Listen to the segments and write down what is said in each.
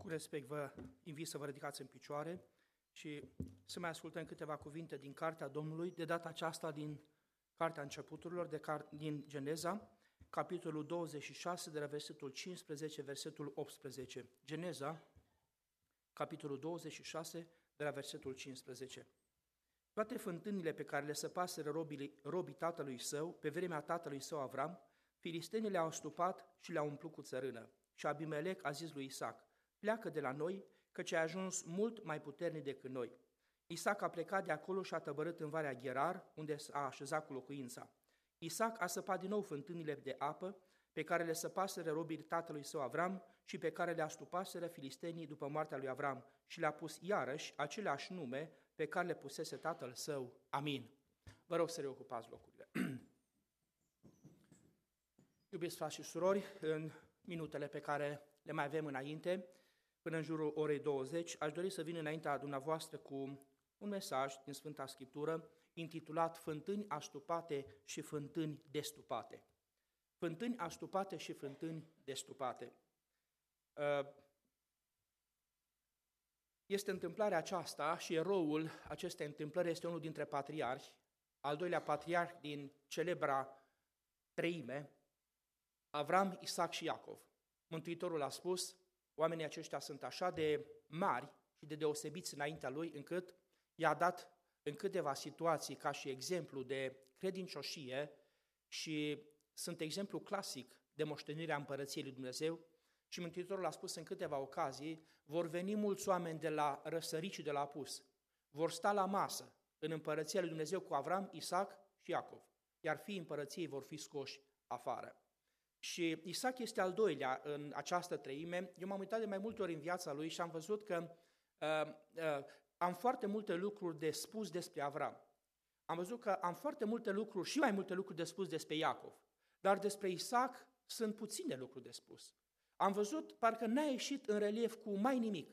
Cu respect, vă invit să vă ridicați în picioare și să mai ascultăm câteva cuvinte din Cartea Domnului, de data aceasta din Cartea Începuturilor, din Geneza, capitolul 26, de la versetul 15, versetul 18. Geneza, capitolul 26, de la versetul 15. Toate fântânile pe care le săpaseră robii tatălui său, pe vremea tatălui său Avram, filistenii le-au astupat și le-au umplut cu țărână. Și Abimelec a zis lui Isaac: pleacă de la noi, căci ai ajuns mult mai puternic decât noi. Isaac a plecat de acolo și a tăbărât în Valea Gerar, unde a așezat cu locuința. Isaac a săpat din nou fântânile de apă, pe care le săpaseră robii tatălui său Avram și pe care le astupaseră filistenii după moartea lui Avram, și le-a pus iarăși aceleași nume pe care le pusese tatăl său. Amin. Vă rog să reocupați locurile. Iubiți frați și surori, în minutele pe care le mai avem înainte, până în jurul orei 20, aș dori să vin înaintea dumneavoastră cu un mesaj din Sfânta Scriptură intitulat Fântâni astupate și fântâni destupate. Fântâni astupate și fântâni destupate. Este întâmplarea aceasta și eroul acestei întâmplări este unul dintre patriarhi, al doilea patriarh din celebra treime, Avram, Isaac și Iacov. Mântuitorul a spus: oamenii aceștia sunt așa de mari și de deosebiți înaintea lui, încât i-a dat în câteva situații ca și exemplu de credincioșie și sunt exemplu clasic de moștenirea împărăției lui Dumnezeu. Și Mântuitorul a spus în câteva ocazii: vor veni mulți oameni de la răsărit și de la apus, vor sta la masă în împărăția lui Dumnezeu cu Avram, Isaac și Iacov, iar fiii împărăției vor fi scoși afară. Și Isaac este al doilea în această treime. Eu m-am uitat de mai multe ori în viața lui și am văzut că am foarte multe lucruri de spus despre Avram. Am văzut că am foarte multe lucruri și mai multe lucruri de spus despre Iacov, dar despre Isaac sunt puține lucruri de spus. Am văzut, parcă n-a ieșit în relief cu mai nimic.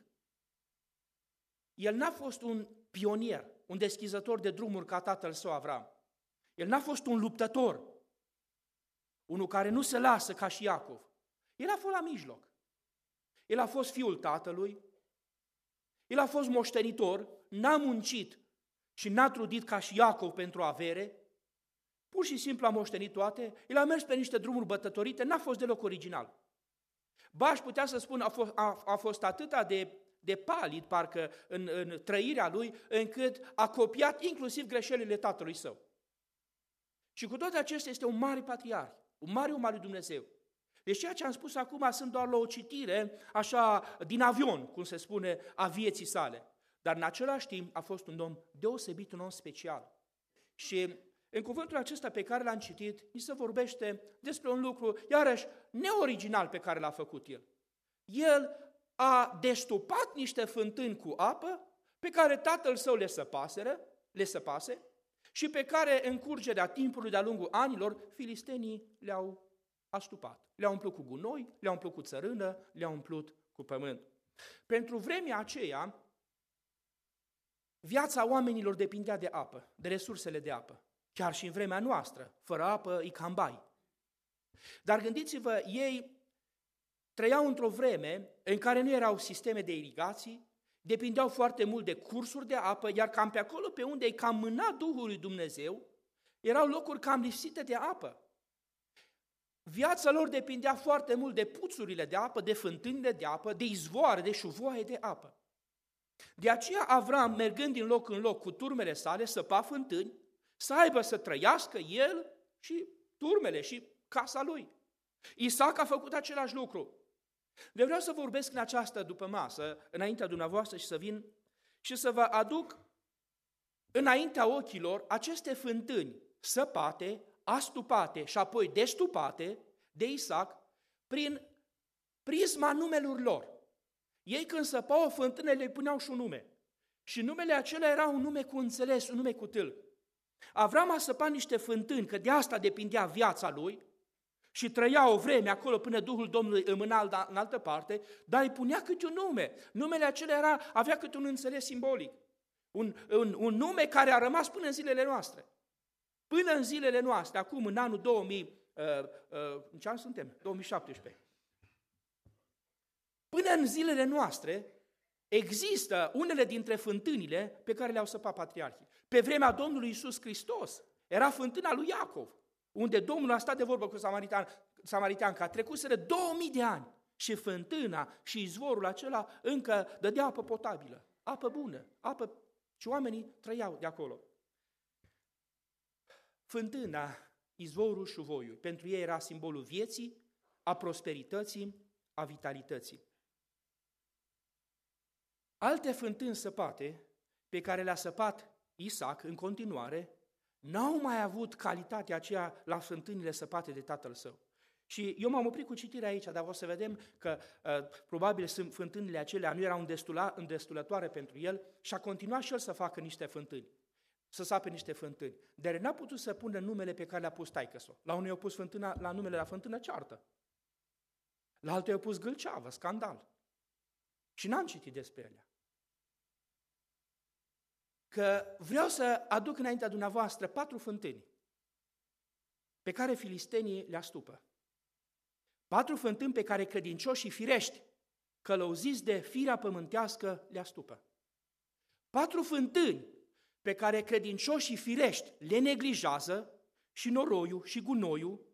El n-a fost un pionier, un deschizător de drumuri ca tatăl său Avram. El n-a fost un luptător, unul care nu se lasă ca și Iacov. El a fost la mijloc. El a fost fiul tatălui, el a fost moștenitor, n-a muncit și n-a trudit ca și Iacov pentru avere, pur și simplu a moștenit toate, el a mers pe niște drumuri bătătorite, n-a fost deloc original. Ba, aș putea să spun, a fost atâta de palid, parcă în trăirea lui, încât a copiat inclusiv greșelile tatălui său. Și cu toate acestea este un mare patriarh, un mare om al lui Dumnezeu. Deci ceea ce am spus acum sunt doar la o citire, așa, din avion, cum se spune, a vieții sale. Dar în același timp a fost un om deosebit, un om special. Și în cuvântul acesta pe care l-am citit, ni se vorbește despre un lucru, iarăși, neoriginal pe care l-a făcut el. El a destupat niște fântâni cu apă, pe care tatăl său le săpase, și pe care, în curgerea timpului, de-a lungul anilor, filistenii le-au astupat. Le-au umplut cu gunoi, le-au umplut cu țărână, le-au umplut cu pământ. Pentru vremea aceea, viața oamenilor depindea de apă, de resursele de apă. Chiar și în vremea noastră, fără apă, e cam bai. Dar gândiți-vă, ei trăiau într-o vreme în care nu erau sisteme de irigații, depindeau foarte mult de cursuri de apă, iar cam pe acolo pe unde îi cam mâna Duhul lui Dumnezeu, erau locuri cam lipsite de apă. Viața lor depindea foarte mult de puțurile de apă, de fântânile de apă, de izvoare, de șuvoaie de apă. De aceea Avram, mergând din loc în loc cu turmele sale, săpa fântâni, să aibă să trăiască el și turmele și casa lui. Isaac a făcut același lucru. De vreau să vorbesc în această dupămasă, înaintea dumneavoastră, și să vin și să vă aduc înaintea ochilor aceste fântâni săpate, astupate și apoi destupate de Isaac prin prisma numelor lor. Ei când săpau o fântână le puneau și un nume. Și numele acela era un nume cu înțeles, un nume cu tâlc. Avram a săpat niște fântâni, că de asta depindea viața lui, și trăia o vreme acolo până Duhul Domnului îi mâna în altă parte, dar îi punea câte un nume. Numele acela avea câte un înțeles simbolic. Un nume care a rămas până în zilele noastre. Până în zilele noastre, acum în anul 2000, în ce an suntem? 2017. Până în zilele noastre există unele dintre fântânile pe care le-au săpat patriarhii. Pe vremea Domnului Iisus Hristos era fântâna lui Iacov, unde Domnul a stat de vorbă cu samaritean, că a trecuseră 2000 de ani și fântâna și izvorul acela încă dădea apă potabilă, apă bună, apă și oamenii trăiau de acolo. Fântâna, izvorul șuvoiul, pentru ei era simbolul vieții, a prosperității, a vitalității. Alte fântâni săpate, pe care le-a săpat Isaac în continuare, n-au mai avut calitatea aceea la fântânile săpate de tatăl său. Și eu m-am oprit cu citirea aici, dar vreau să vedem că probabil fântânile acelea nu erau îndestulătoare pentru el și a continuat și el să facă niște fântâni, să sape niște fântâni. Dar n-a putut să pună numele pe care le-a pus taică-so. La unul i-a pus la numele la fântână ceartă, la altul i-a pus gâlceavă, scandal. Și n-am citit despre ele. Că vreau să aduc înaintea dumneavoastră 4 fântâni pe care filistenii le astupă. 4 fântâni pe care credincioșii firești, călăuziți de firea pământească, le astupă. 4 fântâni pe care credincioșii firești le neglijează, și noroiul, și gunoiul,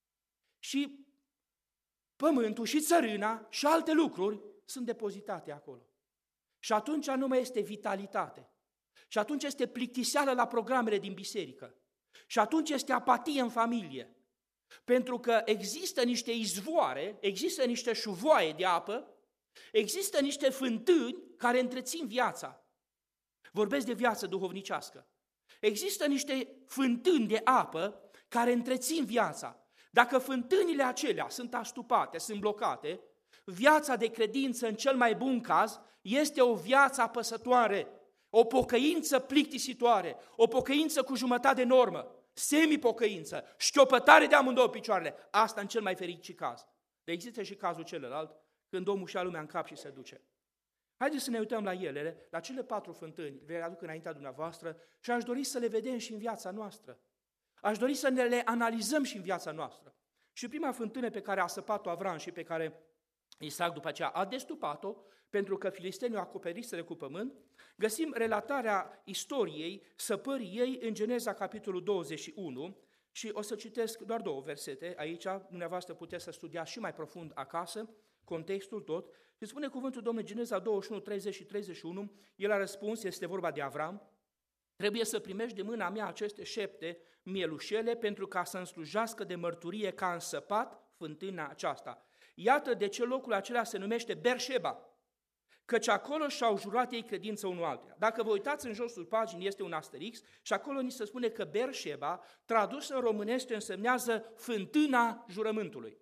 și pământul, și țărâna, și alte lucruri sunt depozitate acolo. Și atunci nu mai este vitalitate. Și atunci este plictiseală la programele din biserică. Și atunci este apatie în familie. Pentru că există niște izvoare, există niște șuvoaie de apă, există niște fântâni care întrețin viața. Vorbesc de viață duhovnicească. Există niște fântâni de apă care întrețin viața. Dacă fântânile acelea sunt astupate, sunt blocate, viața de credință, în cel mai bun caz, este o viață apăsătoare, o pocăință plictisitoare, o pocăință cu jumătate de normă, semipocăință, șchiopătare de amândouă picioarele. Asta în cel mai fericit caz. Dar există și cazul celălalt, când omul și-a lumea în cap și se duce. Haideți să ne uităm la ele, la cele 4 fântâni, le aduc înaintea dumneavoastră și aș dori să le vedem și în viața noastră. Aș dori să ne le analizăm și în viața noastră. Și prima fântână pe care a săpat-o Avram și pe care Isaac după aceea a destupat-o, pentru că filistenii o acoperiseră cu pământ, găsim relatarea istoriei săpării ei în Geneza, capitolul 21, și o să citesc doar 2 versete aici, dumneavoastră puteți să studiați și mai profund acasă, contextul tot, și spune cuvântul Domnului Geneza 21, 30 și 31, el a răspuns, este vorba de Avram, trebuie să primești de mâna mea aceste 7 mielușele pentru ca să-mi slujească de mărturie că am săpat fântâna aceasta. Iată de ce locul acela se numește Berșeba, căci acolo și-au jurat ei credință unul altuia. Dacă vă uitați în josul paginii, este un asterix și acolo ni se spune că Berșeba, tradus în românește, însemnează fântâna jurământului.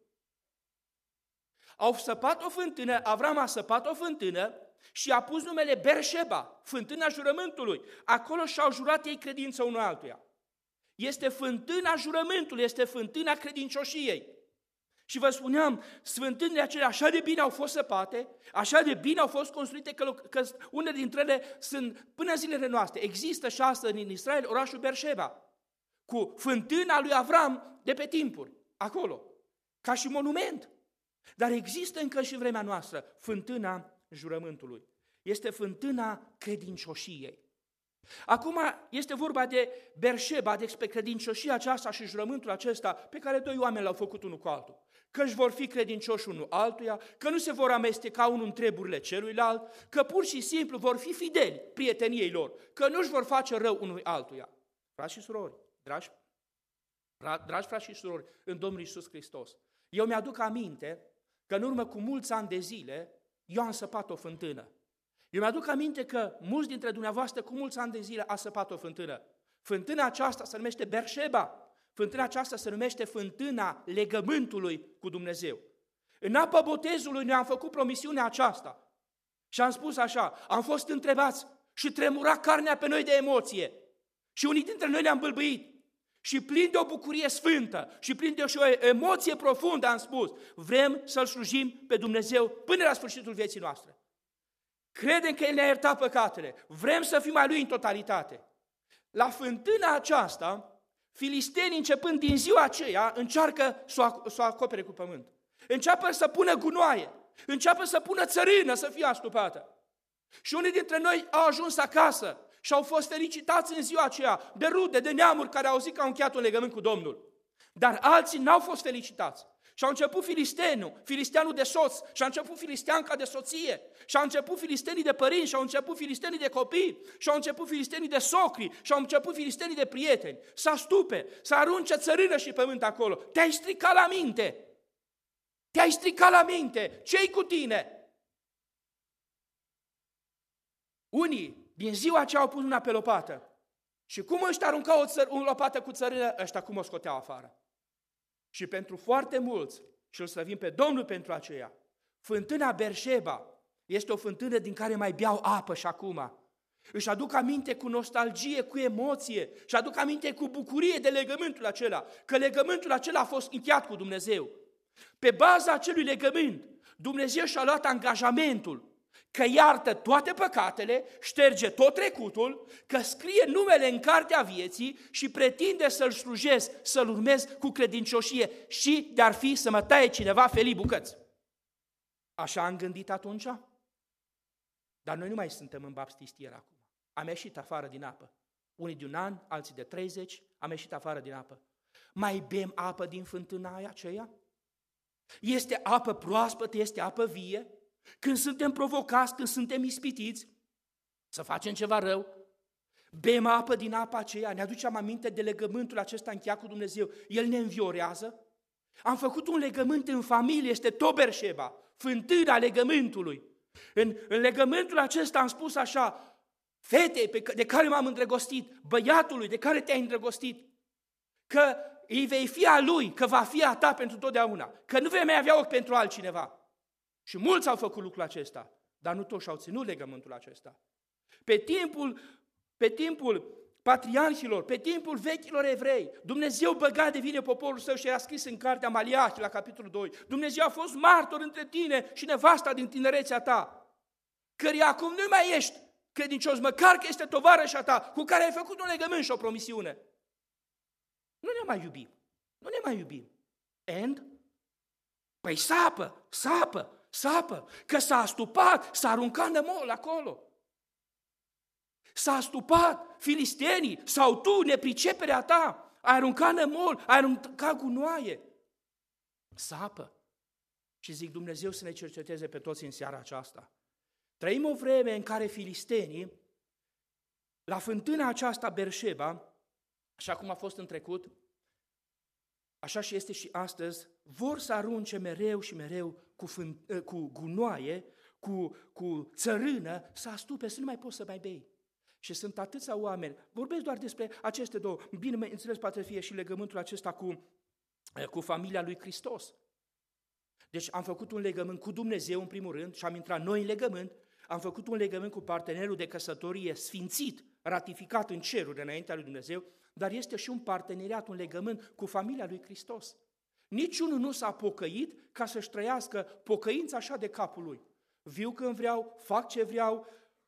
Au săpat o fântână, Avram a săpat o fântână și a pus numele Berșeba, fântâna jurământului. Acolo și-au jurat ei credință unul altuia. Este fântâna jurământului, este fântâna credincioșiei. Și vă spuneam, sfântânile acelea așa de bine au fost săpate, așa de bine au fost construite, că unele dintre ele sunt până zilele noastre. Există și astăzi în Israel orașul Berșeba, cu fântâna lui Avram de pe timpuri, acolo, ca și monument. Dar există încă și vremea noastră fântâna jurământului. Este fântâna credincioșiei. Acum este vorba de Berșeba, despre credincioșia aceasta și jurământul acesta pe care 2 oameni l-au făcut unul cu altul. Că își vor fi credincioși unul altuia, că nu se vor amesteca unul în treburile celuilalt, că pur și simplu vor fi fideli prieteniei lor, că nu își vor face rău unui altuia. Frați și surori, dragi frați și surori în Domnul Iisus Hristos, eu mi-aduc aminte că în urmă cu mulți ani de zile eu am săpat o fântână. Eu mi-aduc aminte că mulți dintre dumneavoastră cu mulți ani de zile a săpat o fântână. Fântâna aceasta se numește Berșeba. Fântâna aceasta se numește fântâna legământului cu Dumnezeu. În apa botezului noi am făcut promisiunea aceasta și am spus așa, am fost întrebați și tremura carnea pe noi de emoție și unii dintre noi ne-am bâlbâit și plin de o bucurie sfântă și plin de o emoție profundă am spus, vrem să-L slujim pe Dumnezeu până la sfârșitul vieții noastre. Credem că El ne-a iertat păcatele, vrem să fim ai Lui în totalitate. La fântâna aceasta, filistenii, începând din ziua aceea, încearcă să o acopere cu pământ. Înceapă să pună gunoaie, începe să pună țărână să fie astupată. Și unii dintre noi au ajuns acasă și au fost felicitați în ziua aceea de rude, de neamuri care au zis că au încheiat un legământ cu Domnul. Dar alții n-au fost felicitați. Și au început filisteanul de soț, și a început filisteanca de soție, și au început filistenii de părinți, și au început filistenii de copii, și au început filistenii de socri, și au început filistenii de prieteni. Să astupe, să arunce țărână și pământ acolo. Te-ai stricat la minte! Te-ai stricat la minte! Ce-i cu tine? Unii din ziua aceea au pus mâna pe lopată. Și cum ăștia aruncau o lopată cu țărână, ăștia cum o scoteau afară? Și pentru foarte mulți, și îl slăvim pe Domnul pentru aceea, fântâna Berșeba este o fântână din care mai beau apă și acum. Își aduc aminte cu nostalgie, cu emoție, și aduc aminte cu bucurie de legământul acela, că legământul acela a fost încheiat cu Dumnezeu. Pe baza acelui legământ, Dumnezeu și-a luat angajamentul că iartă toate păcatele, șterge tot trecutul, că scrie numele în cartea vieții și pretinde să-L slujesc, să-L urmez cu credincioșie și de-ar fi să mă taie cineva felii bucăți. Așa am gândit atunci? Dar noi nu mai suntem în baptistier acum. Am ieșit afară din apă. Unii de 1 an, alții de 30, am ieșit afară din apă. Mai bem apă din fântâna aia aceea? Este apă proaspătă, este apă vie? Când suntem provocați, când suntem ispitiți să facem ceva rău, bem apă din apa aceea, ne aducem aminte de legământul acesta încheiat cu Dumnezeu, El ne înviorează. Am făcut un legământ în familie, este tot Berșeba, fântâna legământului. În legământul acesta am spus așa, fetei de care m-am îndrăgostit, băiatului de care te-ai îndrăgostit, că îi vei fi a lui, că va fi a ta pentru totdeauna, că nu vei mai avea ochi pentru altcineva. Și mulți au făcut lucrul acesta, dar nu toți au ținut legământul acesta. Pe timpul patriarhilor, pe timpul vechilor evrei, Dumnezeu băga de vine poporul său și era scris în cartea Maliahi, la capitolul 2. Dumnezeu a fost martor între tine și nevasta din tinerețea ta, căreia acum nu mai ești credincios, măcar că este tovarășa ta, cu care ai făcut un legământ și o promisiune. Nu ne mai iubim, nu ne mai iubim. And? Păi sapă, că s-a astupat, s-a aruncat nămol acolo. S-a astupat filistenii sau tu, nepriceperea ta, ai aruncat nămol, ai aruncat gunoaie. Sapă. Și zic Dumnezeu să ne cerceteze pe toți în seara aceasta. Trăim o vreme în care filistenii, la fântâna aceasta Berșeba, așa cum a fost în trecut, așa și este și astăzi, vor să arunce mereu și mereu cu gunoaie, cu țărână, să astupe, să nu mai poți să mai bei. Și sunt atâția oameni, vorbesc doar despre aceste două, bine înțeles poate fie și legământul acesta cu familia lui Hristos. Deci am făcut un legământ cu Dumnezeu în primul rând și am intrat noi în legământ, am făcut un legământ cu partenerul de căsătorie sfințit, ratificat în ceruri înaintea lui Dumnezeu, dar este și un parteneriat, un legământ cu familia lui Hristos. Niciunul nu s-a pocăit ca să-și trăiască pocăința așa de capul lui. Viu când vreau, fac ce vreau,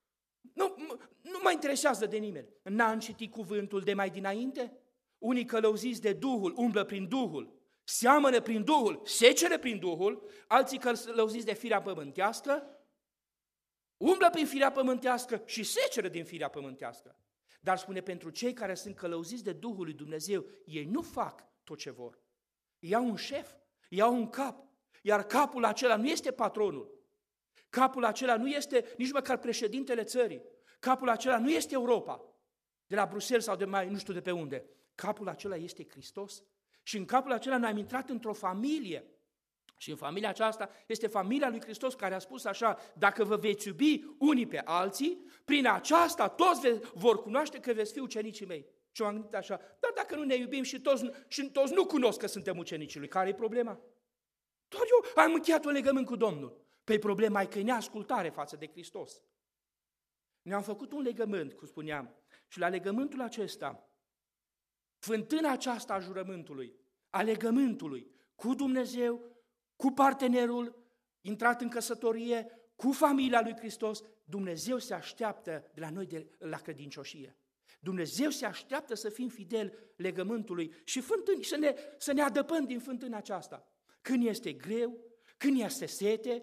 nu mă interesează de nimeni. N-am citit cuvântul de mai dinainte? Unii călăuziți de Duhul umblă prin Duhul, seamănă prin Duhul, secere prin Duhul, alții călăuziți de firea pământească, umblă prin firea pământească și seceră din firea pământească. Dar spune, pentru cei care sunt călăuziți de Duhul lui Dumnezeu, ei nu fac tot ce vor. Iau un șef, iau un cap, iar capul acela nu este patronul. Capul acela nu este nici măcar președintele țării. Capul acela nu este Europa, de la Bruxelles sau de mai nu știu de pe unde. Capul acela este Hristos. Și în capul acela noi am intrat într-o familie. Și în familia aceasta este familia lui Hristos care a spus așa, dacă vă veți iubi unii pe alții, prin aceasta toți vor cunoaște că veți fi ucenicii mei. Și am gândit așa, dar dacă nu ne iubim și toți nu cunosc că suntem ucenicii lui, care e problema? Doar eu am încheiat un legământ cu Domnul. Păi problema e că e neascultare față de Hristos. Ne-am făcut un legământ, cum spuneam, și la legământul acesta, fântâna aceasta a jurământului, a legământului cu Dumnezeu, cu partenerul intrat în căsătorie, cu familia lui Hristos, Dumnezeu se așteaptă de la noi la credincioșie. Dumnezeu se așteaptă să fim fideli legământului și fântâni, să ne adăpăm din fântâna aceasta. Când este greu, când este sete,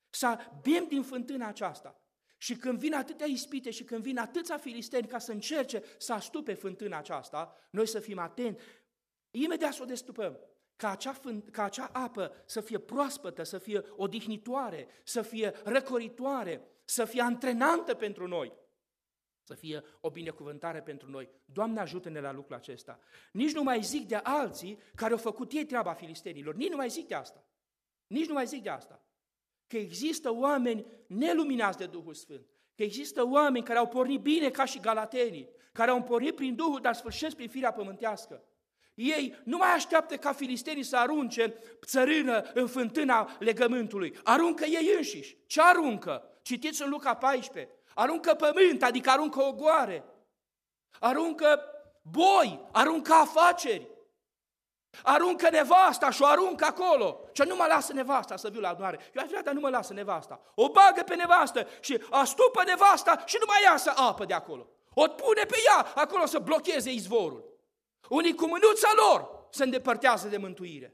să bem din fântâna aceasta. Și când vin atâtea ispite și când vin atâția filisteni ca să încerce să astupe fântâna aceasta, noi să fim atenți, imediat să o destupăm. Ca acea apă să fie proaspătă, să fie odihnitoare, să fie răcoritoare, să fie antrenantă pentru noi, să fie o binecuvântare pentru noi. Doamne, ajută-ne la lucrul acesta. Nici nu mai zic de alții care au făcut ei treaba filistenilor, nici nu mai zic de asta. Nici nu mai zic de asta. Că există oameni neluminați de Duhul Sfânt, că există oameni care au pornit bine ca și galatenii, care au pornit prin Duhul, dar sfârșesc prin firea pământească. Ei nu mai așteaptă ca filistenii să arunce țărână în fântâna legământului. Aruncă ei înșiși. Ce aruncă? Citiți în Luca 14. Aruncă pământ, adică aruncă ogoare. Aruncă boi, aruncă afaceri. Aruncă nevasta și o aruncă acolo. Și nu mă lasă nevasta să viu la adunare. Eu aș vrea, dar nu mă lasă nevasta. O bagă pe nevastă și astupă nevasta și nu mai iasă apă de acolo. O pune pe ea acolo să blocheze izvorul. Unii cu mânuța lor se îndepărtează de mântuire.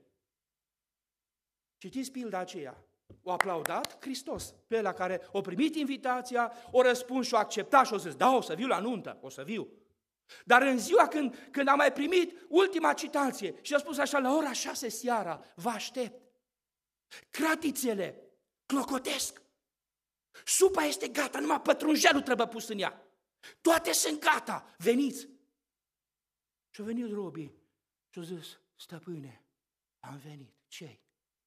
Citiți pilda aceea. O aplaudat Hristos pe ăla care a primit invitația, o răspuns și o acceptat și o zis, da, o să viu la nuntă, o să viu. Dar în ziua când am mai primit ultima citație și a spus așa, la ora 6 seara, vă aștept. Cratițele clocotesc. Supa este gata, numai pătrunjelul trebuie pus în ea. Toate sunt gata, veniți. Și au venit robii și au zis, stăpâne, am venit, ce-i?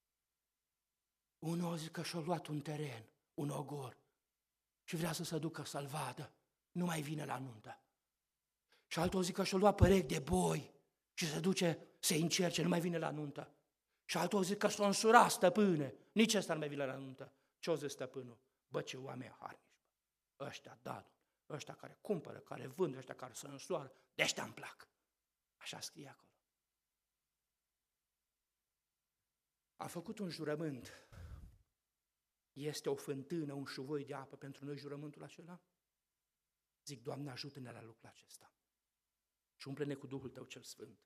Unul a zis că și-a luat un teren, un ogor, și vrea să se ducă să-l vadă, nu mai vine la nuntă. Și altul a zis că și-a luat perechi de boi și se duce să-i încerce, nu mai vine la nuntă. Și altul a zis că s-a însurat, stăpâne, nici ăsta nu mai vine la nuntă. Ce-a zis stăpânul? Bă, ce oameni harnici, ăștia dadul, ăștia care cumpără, care vând, ăștia care se însoară, de ăștia îmi plac. Așa scrie acolo. A făcut un jurământ. Este o fântână, un șuvoi de apă pentru noi jurământul acela? Zic, Doamne, ajută-ne la lucrul acesta. Și umple-ne cu Duhul Tău cel Sfânt.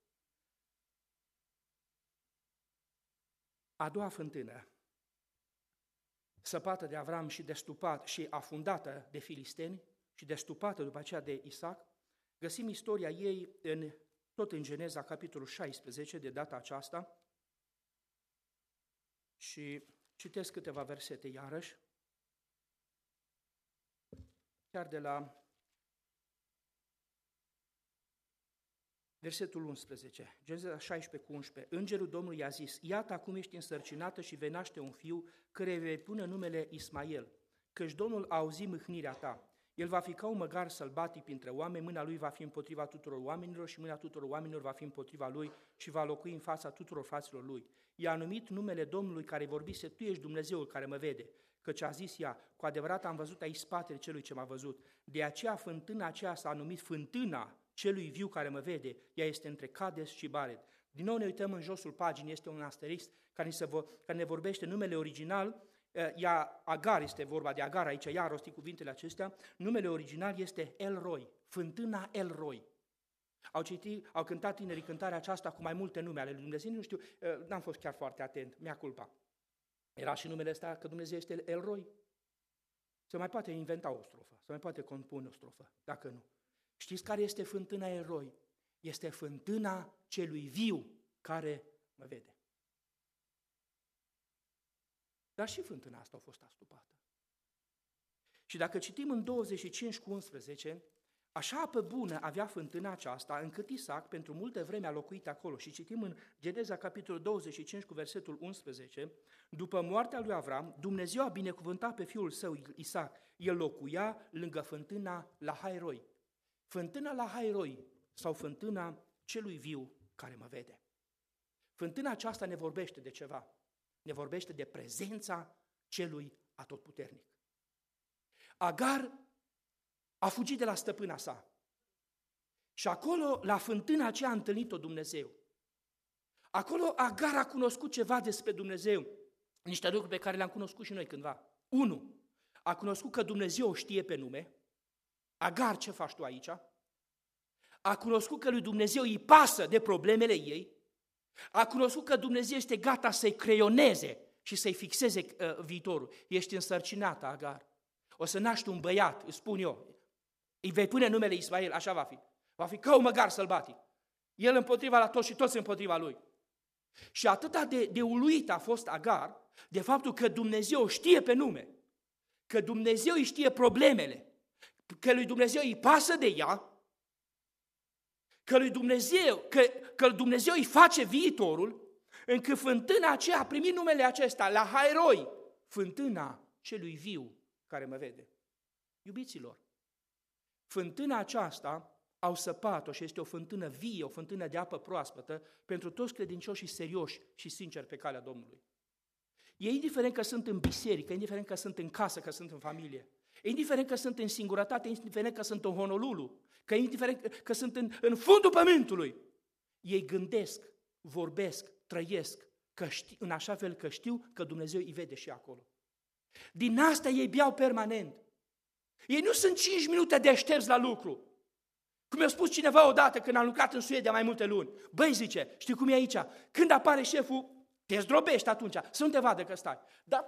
A doua fântână, săpată de Avram și destupată și afundată de filisteni și destupată după aceea de Isaac, găsim istoria ei tot în Geneza, capitolul 16, de data aceasta, și citesc câteva versete iarăși, chiar de la versetul 11, Geneza 16 cu 11. Îngerul Domnului i-a zis, iată acum ești însărcinată și vei naște un fiu, căreia vei pune numele Ismael, căci Domnul a auzit mâhnirea ta. El va fi ca un măgar sălbatic printre oameni, mâna lui va fi împotriva tuturor oamenilor și mâna tuturor oamenilor va fi împotriva lui și va locui în fața tuturor fraților lui. I-a numit numele Domnului care vorbise, tu ești Dumnezeul care mă vede, căci a zis ea, cu adevărat am văzut aici spatele celui ce m-a văzut. De aceea fântâna aceea s-a numit fântâna celui viu care mă vede, ea este între Cades și Bared. Din nou ne uităm în josul paginii, este un asterix care ne vorbește numele original. Agar, este vorba de Agar aici, ea a rostit cuvintele acestea, numele original este El Roi, fântâna El Roi. Au cântat tinerii cântarea aceasta cu mai multe nume ale lui Dumnezeu, nu știu, n-am fost chiar foarte atent, mea culpa. Era și numele ăsta că Dumnezeu este El Roi? Se mai poate inventa o strofă, se mai poate compune o strofă, dacă nu. Știți care este fântâna El Roi? Este fântâna celui viu care mă vede. Dar și fântâna asta a fost astupată. Și dacă citim în 25 cu 11, așa apă bună avea fântâna aceasta, încât Isaac pentru multă vreme a locuit acolo. Și citim în Geneza capitolul 25 cu versetul 11, după moartea lui Avram, Dumnezeu a binecuvântat pe fiul său Isaac. El locuia lângă fântâna Lahairoi. Fântâna Lahairoi sau fântâna celui viu care mă vede. Fântâna aceasta ne vorbește de ceva. Ne vorbește de prezența celui atotputernic. Agar a fugit de la stăpâna sa și acolo, la fântâna aceea, a întâlnit-o Dumnezeu. Acolo Agar a cunoscut ceva despre Dumnezeu, niște lucruri pe care le-am cunoscut și noi cândva. 1. A cunoscut că Dumnezeu o știe pe nume. Agar, ce faci tu aici? A cunoscut că lui Dumnezeu îi pasă de problemele ei. A cunoscut că Dumnezeu este gata să-i creioneze și să-i fixeze viitorul. Ești însărcinată, Agar. O să naști un băiat, îți spun eu. Îi vei pune numele Ismael, așa va fi. Va fi ca un măgar sălbatic. El împotriva la toți și toți împotriva lui. Și atât de uluit a fost Agar de faptul că Dumnezeu știe pe nume, că Dumnezeu îi știe problemele, că lui Dumnezeu îi pasă de ea, că lui Dumnezeu îi face viitorul, încât fântâna aceea a primit numele acesta, la Hairoi, fântâna celui viu care mă vede. Iubiților, fântâna aceasta au săpat-o și este o fântână vie, o fântână de apă proaspătă pentru toți credincioșii serioși și sinceri pe calea Domnului. E indiferent că sunt în biserică, indiferent că sunt în casă, că sunt în familie, indiferent că sunt în singurătate, indiferent că sunt în Honolulu, că indiferent că sunt în fundul pământului, ei gândesc, vorbesc, trăiesc, în așa fel că știu că Dumnezeu îi vede și acolo. Din asta ei beau permanent. Ei nu sunt 5 minute deștepți la lucru. Cum mi-a spus cineva odată când am lucrat în Suedia mai multe luni. Băi, zice, știi cum e aici? Când apare șeful, te zdrobești atunci, să nu te vadă că stai. Dar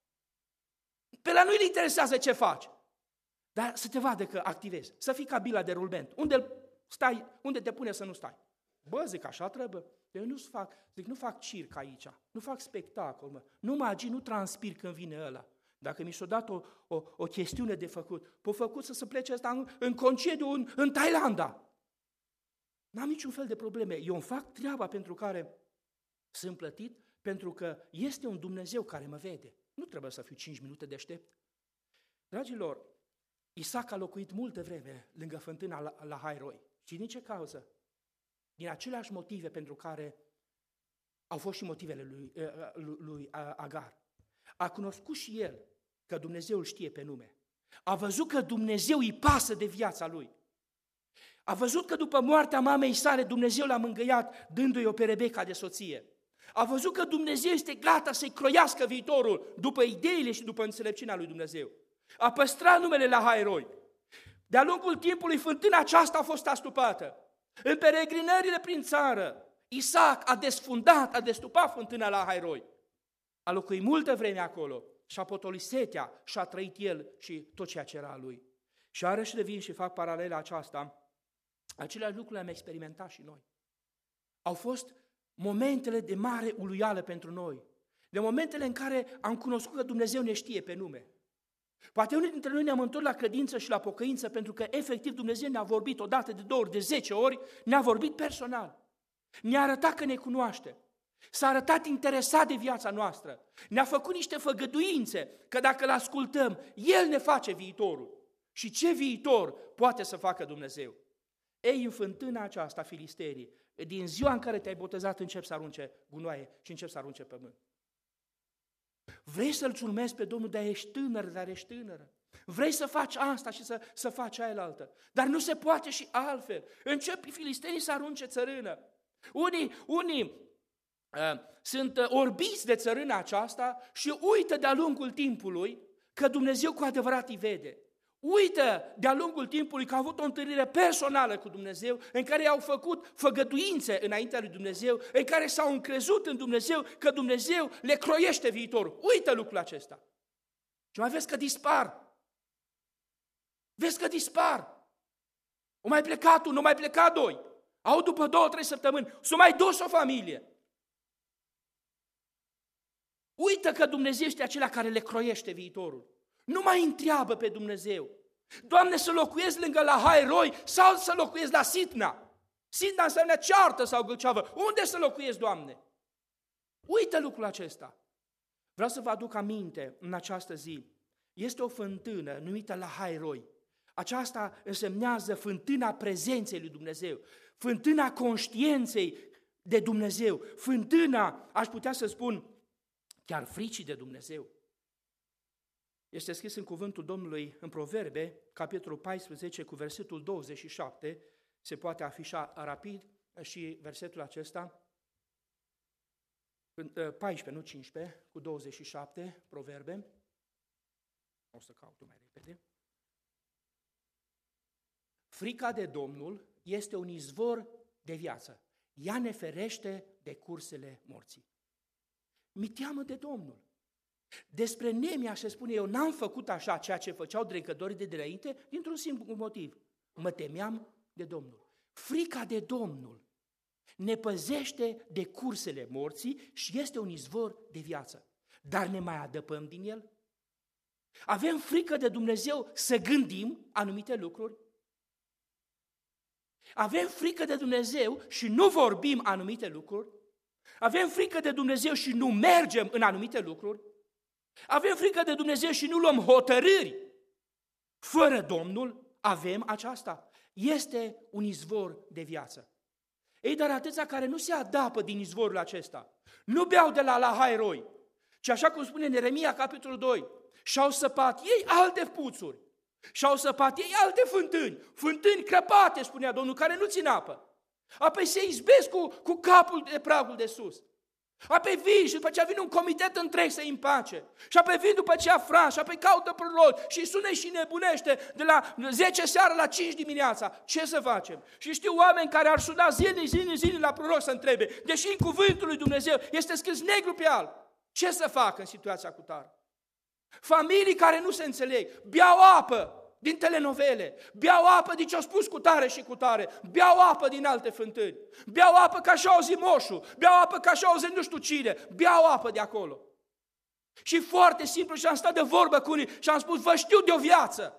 pe la nu-i interesează ce faci. Dar să te vadă că activezi, să fii ca bila de rulment. Unde te pune să nu stai? Bă, zic, așa trebuie. Eu nu fac circ aici, nu fac spectacol, mă. Nu mă agi, nu transpir când vine ăla. Dacă mi s-a dat o chestiune de făcut, făcut să se plece ăsta în concediu în Thailanda. N-am niciun fel de probleme. Eu îmi fac treaba pentru care sunt plătit, pentru că este un Dumnezeu care mă vede. Nu trebuie să fiu 5 minute deștept. Dragilor, Isaac a locuit multă vreme lângă fântâna la Hairoi. Și din ce cauză? Din aceleași motive pentru care au fost și motivele lui Agar. A cunoscut și el că Dumnezeu îl știe pe nume. A văzut că Dumnezeu îi pasă de viața lui. A văzut că după moartea mamei sale Dumnezeu l-a mângâiat dându-i-o pe Rebecca de soție. A văzut că Dumnezeu este gata să-i croiască viitorul după ideile și după înțelepciunea lui Dumnezeu. A păstrat numele la Hairoi. De-a lungul timpului fântâna aceasta a fost astupată. În peregrinările prin țară, Isaac a destupat fântâna la Hairoi. A locuit multă vreme acolo și a potolit setea și a trăit el și tot ceea ce era a lui. Și iarăși revin și fac paralela aceasta, aceleași lucruri le-am experimentat și noi. Au fost momentele de mare uluială pentru noi, de momentele în care am cunoscut că Dumnezeu ne știe pe nume. Poate unii dintre noi ne-am întors la credință și la pocăință pentru că efectiv Dumnezeu ne-a vorbit odată, de 2 ori, de 10 ori, ne-a vorbit personal. Ne-a arătat că ne cunoaște. S-a arătat interesat de viața noastră. Ne-a făcut niște făgăduințe că dacă îl ascultăm, El ne face viitorul. Și ce viitor poate să facă Dumnezeu? Ei, în fântâna aceasta, filisterii, din ziua în care te-ai botezat, încep să arunce gunoaie și încep să arunce pământ. Vrei să-L urmezi pe Domnul, dar ești tânără. Vrei să faci asta și să faci aia. Dar nu se poate și altfel. Încep filisterii să arunce țărână. Unii sunt orbiți de țărâna aceasta și uită de-a lungul timpului că Dumnezeu cu adevărat îi vede. Uită de-a lungul timpului că au avut o întâlnire personală cu Dumnezeu, în care au făcut făgăduințe înaintea lui Dumnezeu, în care s-au încrezut în Dumnezeu, că Dumnezeu le croiește viitorul. Uită lucrul acesta. Și mai vezi că dispar. Vezi că dispar. O mai plecat unul, o mai plecat 2. Au după 2-3 săptămâni, s-o mai dus o familie. Uită că Dumnezeu este acela care le croiește viitorul. Nu mai întreabă pe Dumnezeu. Doamne, să locuiesc lângă la Hairoi sau să locuiesc la Sitna? Sitna înseamnă ceartă sau Gâlceavă. Unde să locuiesc, Doamne? Uită lucrul acesta. Vreau să vă aduc aminte în această zi. Este o fântână numită la Hairoi. Aceasta însemnează fântâna prezenței lui Dumnezeu, fântâna conștiinței de Dumnezeu, fântâna, aș putea să spun, chiar fricii de Dumnezeu. Este scris în cuvântul Domnului în Proverbe, capitolul 14, cu versetul 27, se poate afișa rapid și versetul acesta, 14, nu 15, cu 27, Proverbe, o să caut mai repede. Frica de Domnul este un izvor de viață. Ea ne ferește de cursele morții. Mi teamă de Domnul. Despre Neemia se spune, eu n-am făcut așa ceea ce făceau dregătorii de dinainte, dintr-un simplu motiv. Mă temeam de Domnul. Frica de Domnul ne păzește de cursele morții și este un izvor de viață. Dar ne mai adăpăm din el? Avem frică de Dumnezeu să gândim anumite lucruri? Avem frică de Dumnezeu și nu vorbim anumite lucruri? Avem frică de Dumnezeu și nu mergem în anumite lucruri? Avem frică de Dumnezeu și nu luăm hotărâri? Fără Domnul avem aceasta. Este un izvor de viață. Ei, dar atâția care nu se adapă din izvorul acesta, nu beau de la Lahairoi, ci așa cum spune în Ieremia, capitolul 2, și-au săpat ei alte puțuri, și-au săpat ei alte fântâni crăpate, spunea Domnul, care nu țin apă. Apoi se izbesc cu capul de pragul de sus. Apoi vin și după aceea vine un comitet întreg să-i împace. Și apoi vin după aceea franci, și apoi caută proroci și îi sună și nebunește de la 10 seara la 5 dimineața. Ce să facem? Și știu oameni care ar suna zilnic la proroc să întrebe, deși în cuvântul lui Dumnezeu este scris negru pe alb. Ce să facă în situația cu tare? Familii care nu se înțeleg, beau apă din telenovele, beau apă din ce-au spus cu tare și cu tare, beau apă din alte fântâni, beau apă ca și-au auzit moșul, beau apă ca și-au auzit nu știu cine, beau apă de acolo. Și foarte simplu și am stat de vorbă cu unii și am spus, vă știu de o viață.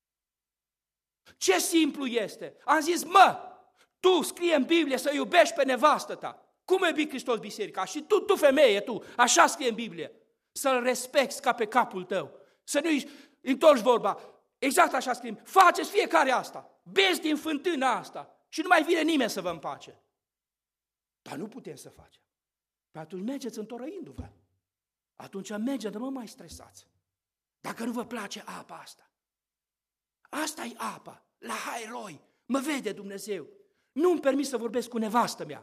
Ce simplu este? Am zis, tu scrie în Biblie să iubești pe nevastă ta. Cum iubi Hristos biserica? Și tu femeie, tu, așa scrie în Biblie. Să-l respecti ca pe capul tău. Să nu-i întorci vorba. Exact așa scrie. Faceți fiecare asta. Beți din fântâna asta. Și nu mai vine nimeni să vă împace. Dar nu putem să facem. Păi atunci mergeți întorăindu-vă. Atunci mergeți, nu mă mai stresați. Dacă nu vă place apa asta. Asta e apa. Lahairoi. Mă vede Dumnezeu. Nu-mi permis să vorbesc cu nevastă mea.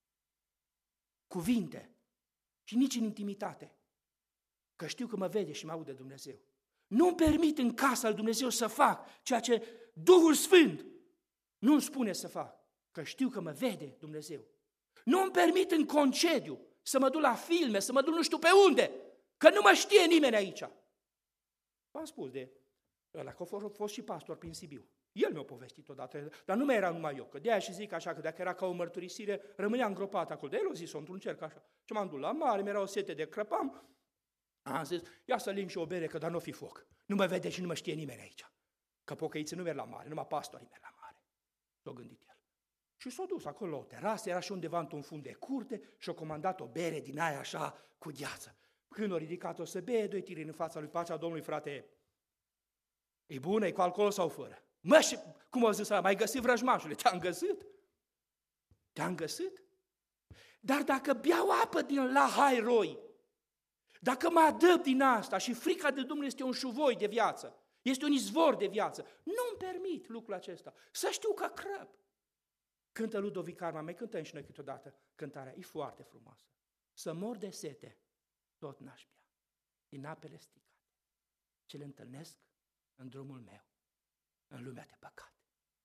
Cuvinte. Și nici în intimitate. Că știu că mă vede și mă aude Dumnezeu. Nu-mi permit în casa lui Dumnezeu să fac ceea ce Duhul Sfânt nu-mi spune să fac. Că știu că mă vede Dumnezeu. Nu-mi permit în concediu să mă duc la filme, să mă duc nu știu pe unde. Că nu mă știe nimeni aici. V-am spus de ăla, că a fost și pastor prin Sibiu. El mi-a povestit odată, dar nu mai era numai eu. Că de aia și zic așa, că dacă era ca o mărturisire, rămânea îngropat acolo. De el a zis-o într-un cerc așa. Și m-am dus la mare, mi-era o sete de crăpam. Am zis, ia să ling și o bere, că dar nu fi foc. Nu mă vede și nu mă știe nimeni aici. Că pocăiții nu merg la mare, numai pastorii merg la mare. S-a gândit el. Și s-a dus acolo la o terasă, era și undeva într-un fund de curte și a comandat o bere din aia așa cu gheață. Când a ridicat-o să bea, doi tiri în fața lui, pacea Domnului, frate, e bună, e cu alcool sau fără? Mă, și cum a zis ăla, m-ai găsit vrăjmașule? Te-am găsit? Te-am găsit? Dar dacă beau apă din Lahairoi, dacă mă adăp din asta și frica de Dumnezeu este un șuvoi de viață, este un izvor de viață, nu-mi permit lucrul acesta. Să știu că crăp. Cântă Ludovic Arma, mai cântăm și noi câteodată cântarea, e foarte frumoasă. Să mor de sete, tot n-aș bea, din apele stricate, ce le întâlnesc în drumul meu, în lumea de păcate.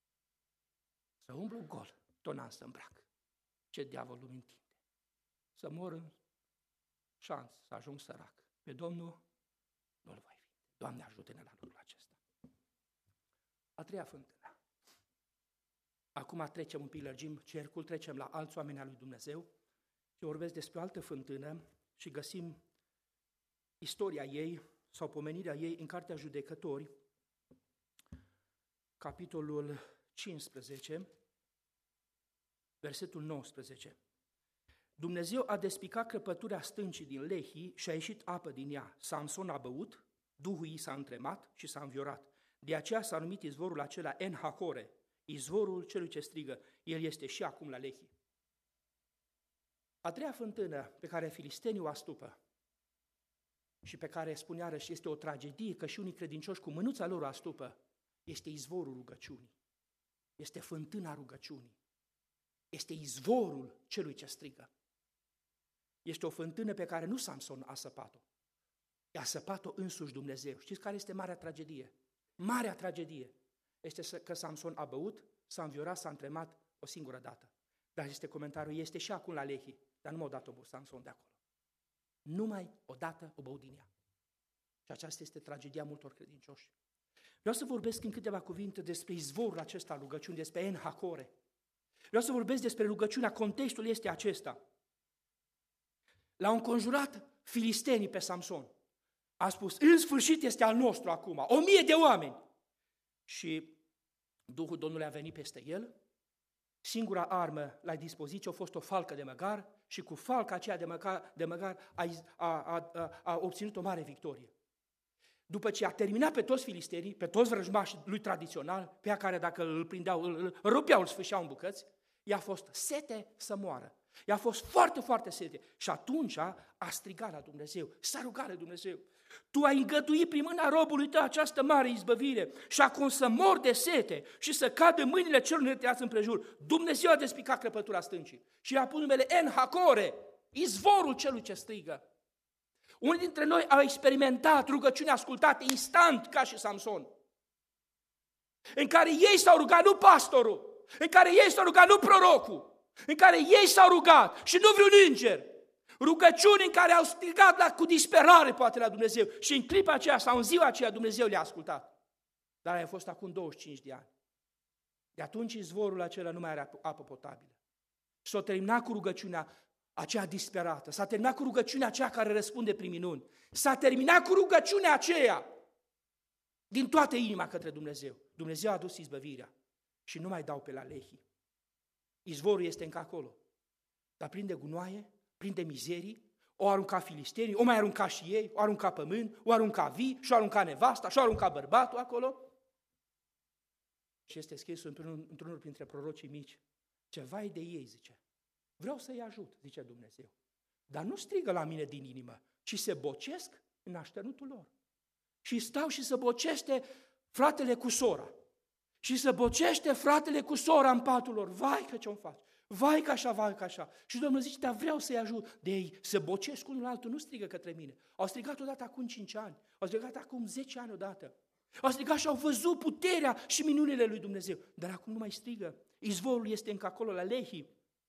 Să umblu gol, tot n-am să îmbrac. Ce diavolul îmi întinde. Să mor în șans să ajung sărac. Pe Domnul nu-l voi fi. Doamne, ajută-ne la lucrul acesta. A treia fântână. Acum trecem un pic, lărgim cercul, trecem la alți oameni al lui Dumnezeu și vorbesc despre o altă fântână și găsim istoria ei sau pomenirea ei în Cartea Judecători, capitolul 15, versetul 19. Dumnezeu a despicat crăpătura stâncii din Lehi și a ieșit apă din ea. Samson a băut, duhul ei s-a întremat și s-a înviorat. De aceea s-a numit izvorul acela En-Hakore, izvorul celui ce strigă. El este și acum la Lehi. A treia fântână pe care filistenii o astupă și pe care spun iarăși este o tragedie că și unii credincioși cu mânuța lor o astupă, este izvorul rugăciunii. Este fântâna rugăciunii. Este izvorul celui ce strigă. Este o fântână pe care nu Samson a săpat-o. I-a săpat-o însuși Dumnezeu. Știți care este marea tragedie? Marea tragedie este că Samson a băut, s-a înviorat, s-a întremat o singură dată. Dar este comentariul, este și acum la Lehi, dar nu m-a dat o băut Samson de acolo. Numai odată o băut din ea. Și aceasta este tragedia multor credincioși. Vreau să vorbesc în câteva cuvinte despre izvorul acesta al rugăciunii, despre Enhacore. Vreau să vorbesc despre rugăciunea, contextul este acesta. L-au înconjurat filistenii pe Samson. A spus, în sfârșit este al nostru acum, 1000 de oameni. Și Duhul Domnului a venit peste el. Singura armă la dispoziție a fost o falcă de măgar și cu falca aceea de măgar a obținut o mare victorie. După ce a terminat pe toți filistenii, pe toți vrăjmașii lui tradițional, pe care dacă îl prindeau, îl rupeau, îl sfâșeau în bucăți, i-a fost sete să moară. I-a fost foarte, foarte sete. Și atunci a strigat la Dumnezeu, s-a rugat la Dumnezeu. Tu ai îngăduit prin mâna robului tău această mare izbăvire și acum să mor de sete și să cadă mâinile celor neteați împrejur. Dumnezeu a despicat crăpătura stâncii și i-a pus numele Enhacore, izvorul celui ce strigă. Unii dintre noi au experimentat rugăciunea ascultată instant ca și Samson, în care ei s-au rugat, nu pastorul, în care ei s-au rugat, nu prorocul, în care ei s-au rugat și nu vreun înger. Rugăciuni în care au strigat cu disperare poate la Dumnezeu și în clipa aceea sau în ziua aceea Dumnezeu le-a ascultat. Dar a fost acum 25 de ani. De atunci izvorul acela nu mai are apă potabilă. S-a terminat cu rugăciunea aceea disperată, s-a terminat cu rugăciunea aceea care răspunde prin minuni, s-a terminat cu rugăciunea aceea din toată inima către Dumnezeu. Dumnezeu a adus izbăvirea și nu mai dau pe la Lehi. Izvorul este încă acolo, dar prinde gunoaie, prinde mizerii, o arunca filistenii, o mai arunca și ei, o arunca pământ, o arunca vii, și o arunca nevasta, și o arunca bărbatul acolo. Și este scris într-unul printre prorocii mici, ce vai de ei, zice, vreau să-i ajut, zice Dumnezeu, dar nu strigă la mine din inimă, ci se bocesc în așternutul lor. Și stau și se bocește fratele cu sora. Și se bocește fratele cu sora în patul lor. Vai că ce-o faci! Vai că așa, vai că așa. Și Domnul zice, dar vreau să-i ajut. De ei se bocesc unul altul, nu strigă către mine. Au strigat odată acum 5 ani, au strigat acum 10 ani odată. Au strigat și au văzut puterea și minunile lui Dumnezeu. Dar acum nu mai strigă. Izvorul este încă acolo la Lehi.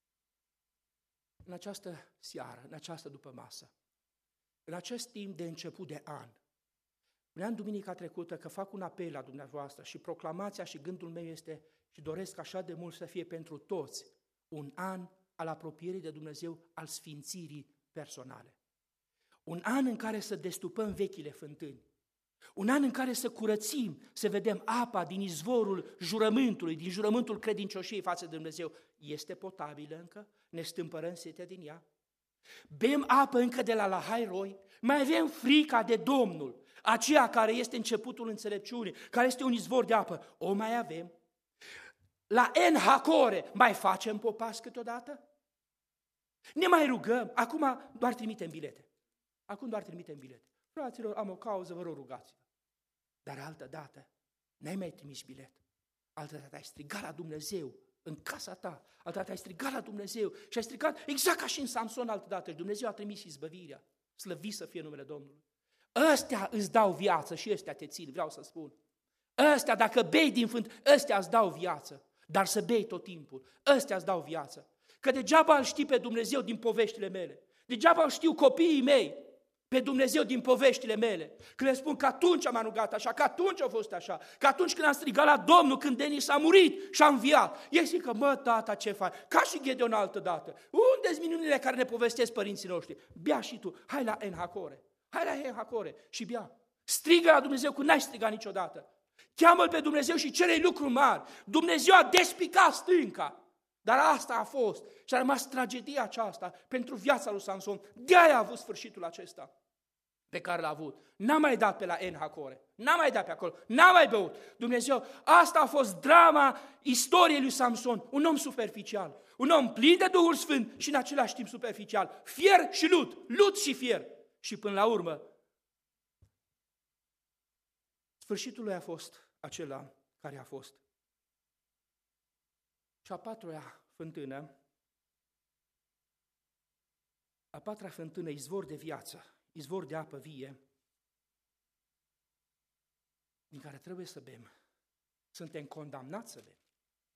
În această seară, în această dupămasă, în acest timp de început de an, spuneam duminica trecută că fac un apel la dumneavoastră și proclamația și gândul meu este și doresc așa de mult să fie pentru toți un an al apropierii de Dumnezeu, al sfințirii personale. Un an în care să destupăm vechile fântâni. Un an în care să curățim, să vedem apa din izvorul jurământului, din jurământul credincioșiei față de Dumnezeu. Este potabilă încă? Ne stâmpărăm setea din ea? Bem apă încă de la Lahairoi? Mai avem frica de Domnul, aceea care este începutul înțelepciunii, care este un izvor de apă. O mai avem? La Enhacore mai facem popas câteodată? Ne mai rugăm? Acum doar trimitem bilete. Acum doar trimitem bilete. Fraților, am o cauză, vă rog, rugați-vă. Dar altă dată n-ai mai trimis bilet. Altă dată ai strigat la Dumnezeu în casa ta. Altă dată ai strigat la Dumnezeu și ai strigat exact ca și în Samson altă dată. Și Dumnezeu a trimis izbăvirea. Slăvit să fie numele Domnului. Ăstea îți dau viață și ăstea te țin, vreau să spun. Ăstea, dacă bei din fânt, ăstea îți dau viață. Dar să bei tot timpul. Ăstea îți dau viață. Că degeaba îl știi pe Dumnezeu din poveștile mele. Degeaba îl știu copiii mei pe Dumnezeu din poveștile mele. Când le spun că atunci am rugat așa, că atunci a fost așa, că atunci când am strigat la Domnul, când Denis a murit și a înviat. Ei zic că, mă, tata, ce faci? Ca și Gedeon altă dată. Unde-s minunile care ne povestesc părinții noștri? Bea și tu, hai la Enhacore. Hai la Enhacore și bea. Strigă la Dumnezeu cum n-ai strigat niciodată. Cheamă-L pe Dumnezeu și cere-i lucruri mari. Dumnezeu a despicat stânca. Dar asta a fost și a rămas tragedia aceasta pentru viața lui Samson. De-aia a avut sfârșitul acesta pe care l-a avut. N-a mai dat pe la Enhacore, n-a mai dat pe acolo, n-a mai băut. Dumnezeu, asta a fost drama istoriei lui Samson, un om superficial, un om plin de Duhul Sfânt și în același timp superficial, fier și lut și fier. Și până la urmă, sfârșitul lui a fost acela care a fost. Și a patra fântână, izvor de viață, izvor de apă vie, din care trebuie să bem, suntem condamnați să bem,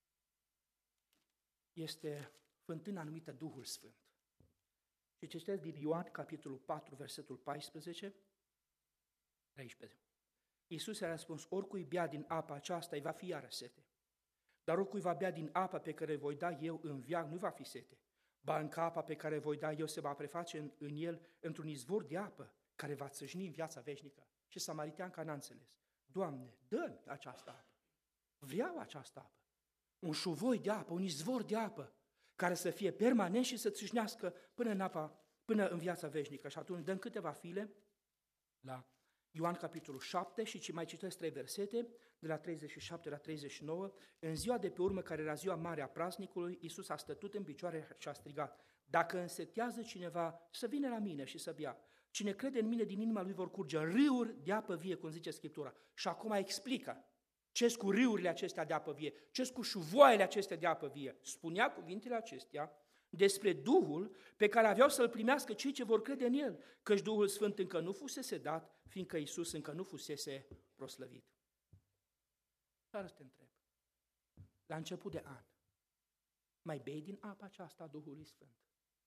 este fântâna numită Duhul Sfânt. Și citesc din Ioan, capitolul 4, versetul 14, 13. Iisus a răspuns, oricui bea din apa aceasta, îi va fi iară sete. Dar oricui va bea din apa pe care voi da eu în veac, nu va fi sete. Ba încă apa pe care voi da eu se va preface în el într-un izvor de apă, care va țâșni în viața veșnică. Și samariteanca n-a înțeles. Doamne, dă-mi această apă. Vreau această apă. Un șuvoi de apă, un izvor de apă, care să fie permanent și să țâșnească până în viața veșnică. Și atunci dăm câteva file la Ioan capitolul 7 și mai citesc 3 versete, de la 37 la 39. În ziua de pe urmă, care era ziua mare a praznicului, Iisus a stătut în picioare și a strigat, dacă însetează cineva, să vină la mine și să bea. Cine crede în mine, din inima lui vor curge râuri de apă vie, cum zice Scriptura. Și acum explică ce-s cu râurile acestea de apă vie, ce-s cu șuvoaiele acestea de apă vie. Spunea cuvintele acestea despre Duhul pe care aveau să-L primească cei ce vor crede în El, căci Duhul Sfânt încă nu fusese dat, fiindcă Iisus încă nu fusese proslăvit. Dar să te întreb, la început de an, mai bei din apa aceasta a Duhului Sfânt?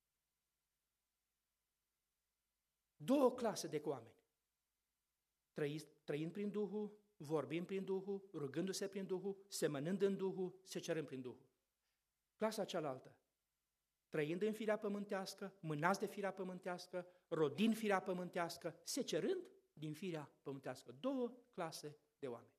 Două clase de oameni, trăind prin Duhul, vorbind prin Duhul, rugându-se prin Duhul, semănând în Duhul, secerând prin Duhul. Clasa cealaltă, trăind în firea pământească, mânați de firea pământească, rodind firea pământească, secerând din firea pământească. Două clase de oameni.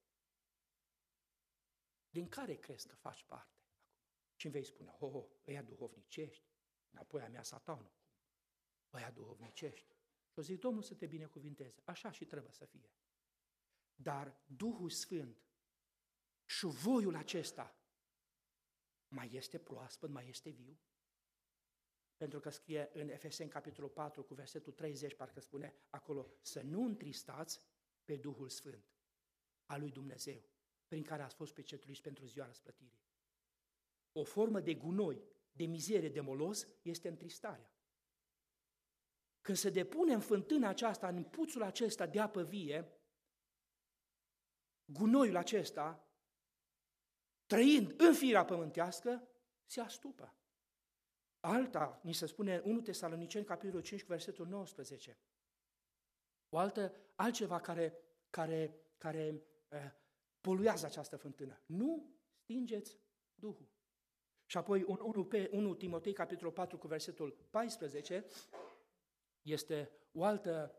Din care crezi că faci parte? Și îmi vei spune, ăia duhovnicești, înapoi a mea satanul, ăia duhovnicești. Și o zic, Domnul să te binecuvinteze, așa și trebuie să fie. Dar Duhul Sfânt, șuvoiul acesta, mai este proaspăt, mai este viu? Pentru că scrie în Efeseni capitolul 4 cu versetul 30, parcă spune acolo, să nu întristați pe Duhul Sfânt al lui Dumnezeu, prin care ați fost pecetuiți pentru ziua răsplătirii. O formă de gunoi, de mizerie, de molos, este întristarea. Când se depune în fântâna aceasta, în puțul acesta de apă vie, gunoiul acesta, trăind în firea pământească, se astupă. Alta, ni se spune în 1 Tesaloniceni, capitolul 5, versetul 19. Altceva care poluează această fântână. Nu stingeți Duhul. Și apoi 1 Timotei, capitolul 4, cu versetul 14, este o altă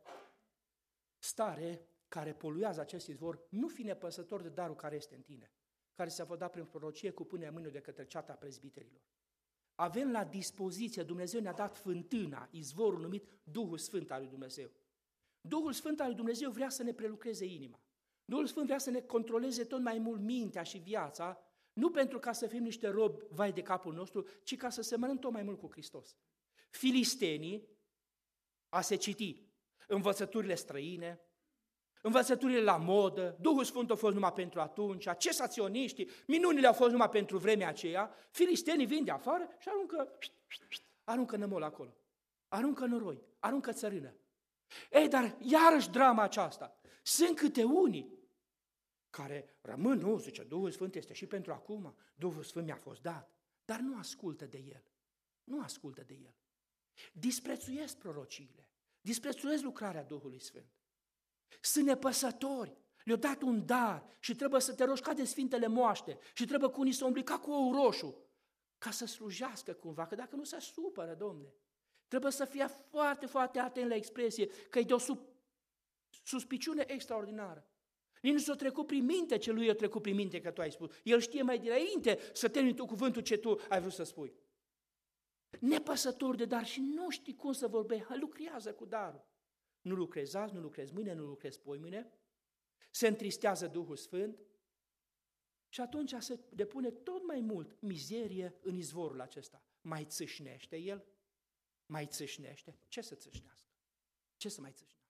stare care poluează acest izvor, nu fi nepăsător de darul care este în tine, care se va da prin prorocie cu punerea mâinii de către ceata prezbiterilor. Avem la dispoziție, Dumnezeu ne-a dat fântâna, izvorul numit Duhul Sfânt al lui Dumnezeu. Duhul Sfânt al lui Dumnezeu vrea să ne prelucreze inima. Duhul Sfânt vrea să ne controleze tot mai mult mintea și viața, nu pentru ca să fim niște robi vai de capul nostru, ci ca să semănăm tot mai mult cu Hristos. Filistenii, a se citi învățăturile străine, învățăturile la modă, Duhul Sfânt a fost numai pentru atunci, cesaționiștii, minunile au fost numai pentru vremea aceea, filistenii vin de afară și aruncă nămol acolo, aruncă noroi, aruncă țărână. Ei, dar iarăși drama aceasta, sunt câte unii care rămân, nu, zice, Duhul Sfânt este și pentru acum, Duhul Sfânt mi-a fost dat, dar nu ascultă de El, nu ascultă de El. Disprețuiesc prorociile, disprețuiesc lucrarea Duhului Sfânt. Sunt nepăsători, le-au dat un dar și trebuie să te rogi ca de Sfintele Moaște și trebuie cu unii să umbli ca cu ou roșu, ca să slujească cumva, că dacă nu se supără, Domne, trebuie să fie foarte, foarte atent la expresie, că e de o suspiciune extraordinară. Nici nu s-a trecut prin minte ce lui a trecut prin minte că tu ai spus. El știe mai dinainte să termini tu cuvântul ce tu ai vrut să spui. Nepăsător de dar și nu știi cum să vorbești, lucrează cu darul. Nu lucrezi azi, nu lucrezi mâine, nu lucrezi poimâine, se întristează Duhul Sfânt și atunci se depune tot mai mult mizerie în izvorul acesta. Mai țâșnește el? Mai țâșnește? Ce să țâșnească? Ce să mai țâșnească?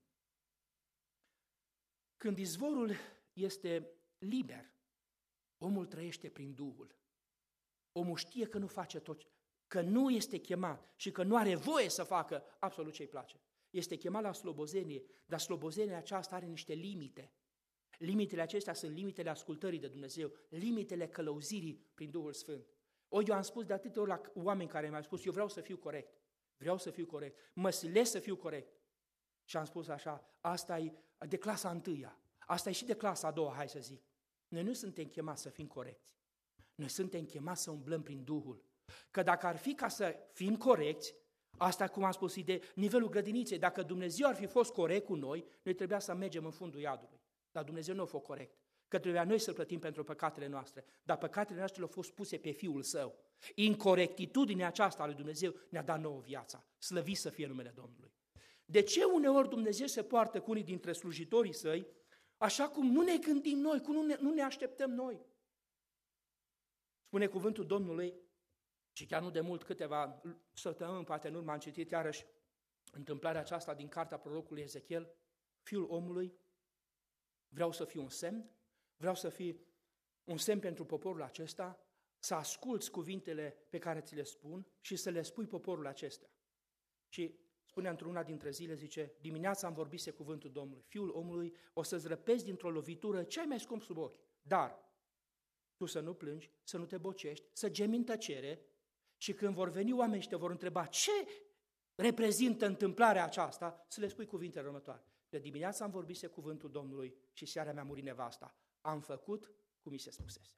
Când izvorul este liber, omul trăiește prin Duhul. Omul știe că nu face tot, că nu este chemat și că nu are voie să facă absolut ce îi place. Este chemat la slobozenie, dar slobozenia aceasta are niște limite. Limitele acestea sunt limitele ascultării de Dumnezeu, limitele călăuzirii prin Duhul Sfânt. Eu am spus de atâtea ori la oameni care mi-au spus, eu vreau să fiu corect, mă silesc să fiu corect. Și am spus așa, asta e de clasa 1, asta e și de clasa a 2, hai să zic. Noi nu suntem chemați să fim corecți. Noi suntem chemați să umblăm prin Duhul. Că dacă ar fi ca să fim corecți, asta, cum am spus, e de nivelul grădiniței. Dacă Dumnezeu ar fi fost corect cu noi, noi trebuia să mergem în fundul iadului. Dar Dumnezeu nu a fost corect. Că trebuia noi să plătim pentru păcatele noastre. Dar păcatele noastre le-au fost puse pe Fiul Său. Incorectitudinea aceasta a lui Dumnezeu ne-a dat nouă viața. Slăvit să fie numele Domnului. De ce uneori Dumnezeu se poartă cu unii dintre slujitorii Săi, așa cum nu ne gândim noi, cum nu ne așteptăm noi? Spune cuvântul Domnului, și chiar nu de mult, câteva săptămâni, poate în urmă, am citit iarăși întâmplarea aceasta din cartea prorocului Ezechiel, Fiul omului, vreau să fiu un semn, vreau să fiu un semn pentru poporul acesta, să asculți cuvintele pe care ți le spun și să le spui poporul acesta. Și spune într-una dintre zile, zice, dimineața am vorbise cuvântul Domnului, Fiul omului, o să-ți răpezi dintr-o lovitură cei mai scump sub ochi, dar tu să nu plângi, să nu te bocești, să gemi în tăcere și când vor veni oameni și te vor întreba ce reprezintă întâmplarea aceasta, să le spui cuvintele următoare. De dimineața am vorbise cuvântul Domnului și seara mi-a murit nevasta. Am făcut cum mi se spusese.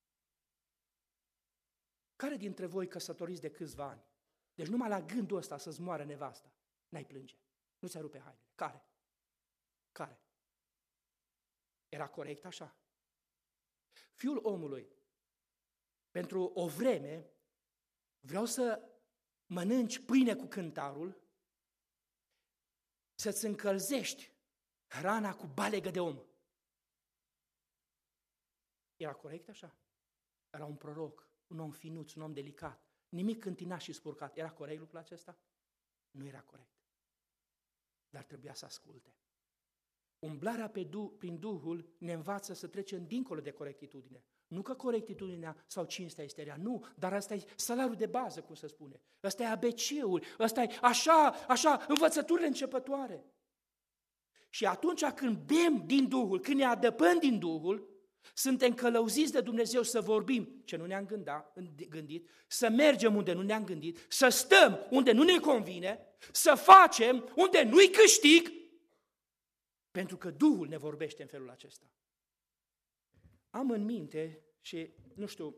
Care dintre voi căsătoriți de câțiva ani? Deci numai la gândul ăsta să-ți moară nevasta, n-ai plânge, nu ți-ai rupe hainele. Care? Care? Era corect așa? Fiul omului, pentru o vreme, vreau să mănânci pâine cu cântarul, să-ți încălzești hrana cu balegă de om. Era corect așa? Era un proroc, un om finuț, un om delicat, nimic întinat și spurcat. Era corect lucrul acesta? Nu era corect. Dar trebuia să asculte. Umblarea prin Duhul ne învață să trecem dincolo de corectitudine. Nu că corectitudinea sau cinstea este rea, nu, dar asta e salariul de bază, cum se spune. Asta e ABC-ul, asta e așa, învățăturile începătoare. Și atunci când bem din Duhul, când ne adăpăm din Duhul, suntem călăuziți de Dumnezeu să vorbim ce nu ne-am gândit, să mergem unde nu ne-am gândit, să stăm unde nu ne convine, să facem unde nu-i câștig, pentru că Duhul ne vorbește în felul acesta. Am în minte și, nu știu,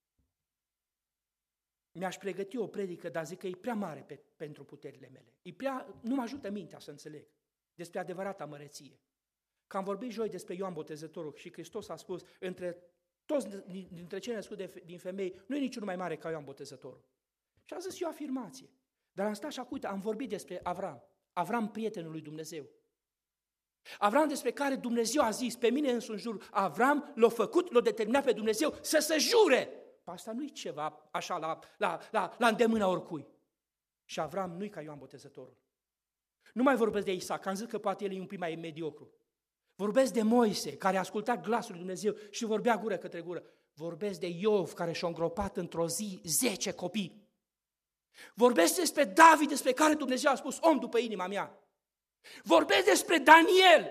mi-aș pregăti o predică, dar zic că e prea mare pentru puterile mele. Nu mă ajută mintea să înțeleg despre adevărata măreție. Că am vorbit joi despre Ioan Botezătorul și Hristos a spus, dintre cei născuți din femei, nu e niciunul mai mare ca Ioan Botezătorul. Și a zis eu afirmație. Dar am stat și uite, am vorbit despre Avram prietenul lui Dumnezeu. Avram despre care Dumnezeu a zis, pe mine însuși jur, Avram l-a determinat pe Dumnezeu să se jure. Asta nu e ceva așa la îndemâna oricui. Și Avram nu e ca Ioan Botezătorul. Nu mai vorbesc de Isaac, am zis că poate el e un pic mai mediocru. Vorbesc de Moise, care a ascultat glasul lui Dumnezeu și vorbea gură către gură. Vorbesc de Iov, care și-a îngropat într-o zi 10 copii. Vorbesc despre David, despre care Dumnezeu a spus, om după inima mea. Vorbesc despre Daniel,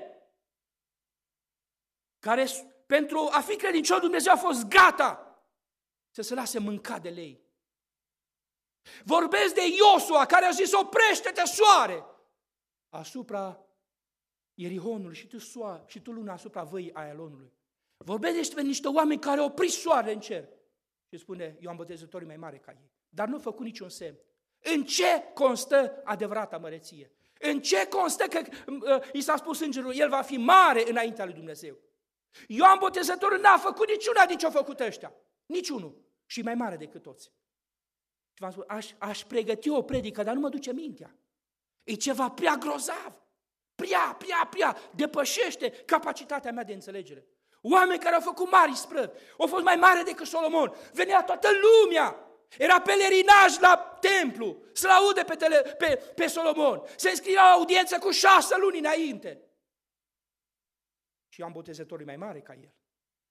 care pentru a fi credincios Dumnezeu a fost gata să se lase mânca de lei. Vorbesc de Iosua, care a zis, oprește-te soare asupra Ierihonului și tu luna asupra văii Aialonului. Vorbesc despre niște oameni care au oprit soarele în cer. Și spune, Ioan Botezătorul mai mare ca ei. Dar nu a făcut niciun semn. În ce constă adevărata măreție? În ce constă că i s-a spus îngerul, el va fi mare înaintea lui Dumnezeu? Ioan Botezătorul n-a făcut niciuna din ce au făcut ăștia. Niciunul. Și mai mare decât toți. Și v-am spus, aș pregăti o predică, dar nu mă duce mintea. E ceva prea grozav. Prea, depășește capacitatea mea de înțelegere. Oameni care au făcut mari sprăvi, au fost mai mare decât Solomon, venea toată lumea, era pelerinaj la templu, să-l aude pe Solomon, se înscria la audiență cu 6 luni înainte. Și Ioan Botezătorul mai mare ca el.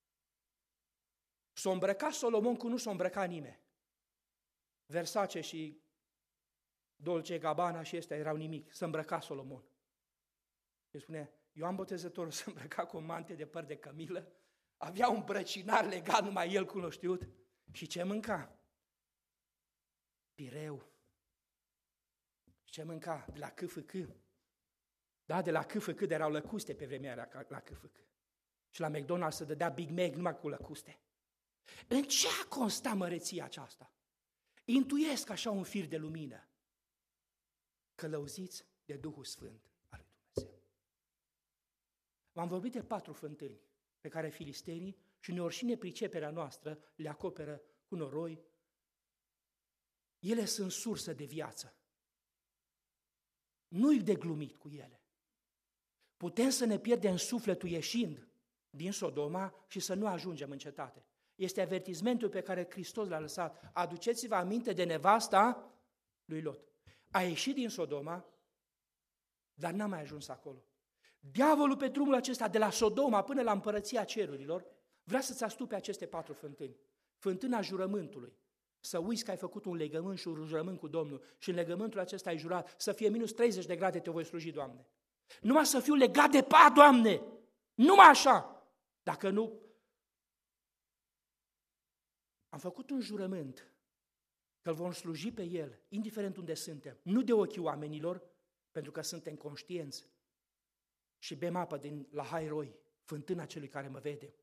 S-a îmbrăcat Solomon cum nu s-a îmbrăcat nimeni. Versace și Dolce Gabbana și ăstea erau nimic, s-a îmbrăcat Solomon. Și spune, Ioan Botezătorul se îmbrăca cu o mantie de păr de cămilă, avea un brăcinar legat, numai el cunoștiut. Și ce mânca? Pireu. Ce mânca? De la CFC. Da, de la CFC, de erau lăcuste pe vremea aia la CFC. Și la McDonald's se dădea Big Mac numai cu lăcuste. În ce a constat măreția aceasta? Intuiesc așa un fir de lumină. Călăuziți de Duhul Sfânt al lui Dumnezeu. V-am vorbit de 4 fântâni pe care filistenii și uneori și nepriceperea noastră le acoperă cu noroi. Ele sunt sursă de viață. Nu-i de glumit cu ele. Putem să ne pierdem sufletul ieșind din Sodoma și să nu ajungem în cetate. Este avertizmentul pe care Hristos l-a lăsat. Aduceți-vă aminte de nevasta lui Lot. A ieșit din Sodoma, dar n-a mai ajuns acolo. Diavolul pe drumul acesta, de la Sodoma până la împărăția cerurilor, vrea să-ți astupe aceste 4 fântâni. Fântâna jurământului. Să uiți că ai făcut un legământ și un jurământ cu Domnul și în legământul acesta ai jurat să fie minus 30 de grade te voi sluji, Doamne. Numai să fiu legat de pat, Doamne! Numai așa! Dacă nu... Am făcut un jurământ că îl vom sluji pe El, indiferent unde suntem, nu de ochii oamenilor, pentru că suntem conștienți și bem apă din la Hairoi, fântâna celui care mă vede.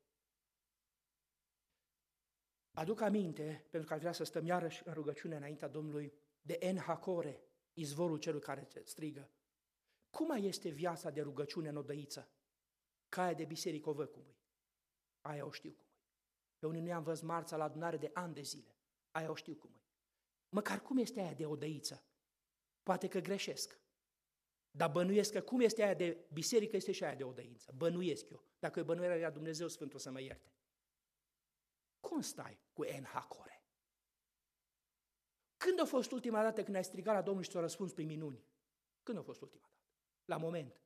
Aduc aminte, pentru că aș vrea să stăm iarăși în rugăciune înaintea Domnului, de En-Hakore, izvorul celui care te strigă. Cum mai este viața de rugăciune în odăiță? Caia de biserică o văd cum e. Aia o știu cum e. Pe unii nu i-am văzut marța la adunare de ani de zile. Aia o știu cum e. Măcar cum este aia de odăiță? Poate că greșesc. Dar bănuiesc că cum este aia de biserică, este și aia de odăiță. Bănuiesc eu. Dacă e bănuirea la Dumnezeu Sfântul să mă ierte. Cum stai cu En-Hakore? Când a fost ultima dată când ai strigat la Domnul și ți-a răspuns prin minuni? Când a fost ultima dată? La moment.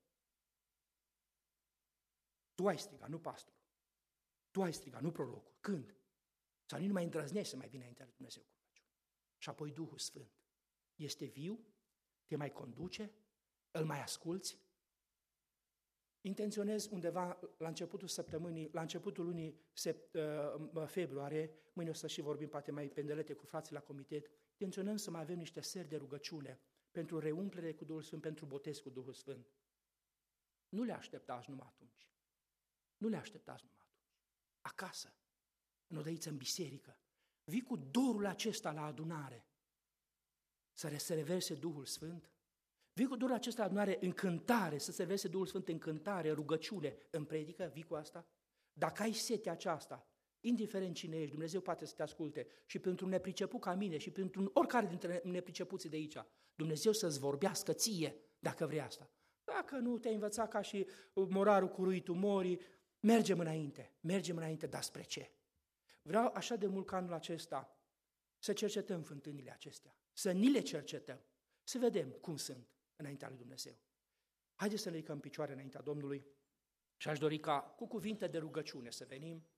Tu ai strigat, nu pastorul. Tu ai strigat, nu prorocul. Când? Sau nici nu mai îndrăznești să mai vină înaintea lui Dumnezeu cu rugăciune. Și apoi Duhul Sfânt este viu, te mai conduce, îl mai asculți. Intenționez undeva la începutul săptămânii, la începutul lunii februarie, mâine o să și vorbim poate mai pendelete cu frații la comitet, intenționăm să mai avem niște seri de rugăciune pentru reumplere cu Duhul Sfânt, pentru botez cu Duhul Sfânt. Nu le așteptați numai atunci. Nu le așteptați numai atunci. Acasă, în odăiță, în biserică. Vii cu dorul acesta la adunare să se reverse Duhul Sfânt. Vii cu dorul acesta la adunare în cântare, să se reverse Duhul Sfânt în cântare, rugăciune, în predică. Vii cu asta? Dacă ai setea aceasta, indiferent cine ești, Dumnezeu poate să te asculte și pentru un nepriceput ca mine și pentru oricare dintre nepricepuții de aici, Dumnezeu să-ți vorbească ție, dacă vrei asta. Dacă nu te-ai învățat ca și morarul cu ruitul morii, mergem înainte, dar spre ce? Vreau așa de mult ca anul acesta să cercetăm fântânile acestea, să ni le cercetăm, să vedem cum sunt înaintea lui Dumnezeu. Haideți să ne ridicăm în picioare înaintea Domnului și aș dori ca cu cuvinte de rugăciune să venim